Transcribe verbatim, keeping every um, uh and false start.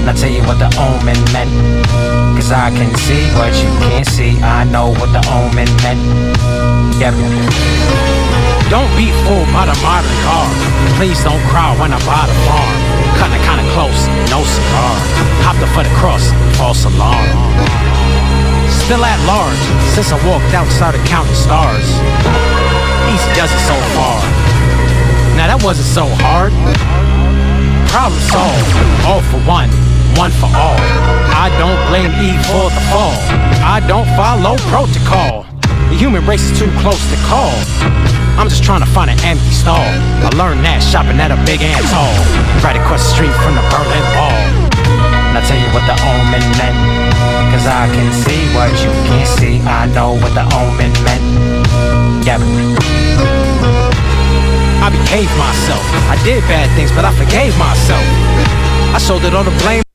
And I tell you what the omen meant, cause I can see what you can't see. I know what the omen meant. Yeah. Don't be fooled by the modern car. Please don't cry when I buy the farm. Cutting kinda close, no cigar. Hopped up for the cross, false alarm. Still at large, since I walked out, started counting stars. Easy does it so far. Now that wasn't so hard. Problem solved, all for one, one for all. I don't blame Eve for the fall. I don't follow protocol. The human race is too close to call. I'm just trying to find an empty stall. I learned that shopping at a big and tall, right across the street from the Berlin Wall. And I tell you what the omen meant, cause I can see what you can't see. I know what the omen meant. Yeah. I behaved myself. I did bad things, but I forgave myself. I shouldered all the blame.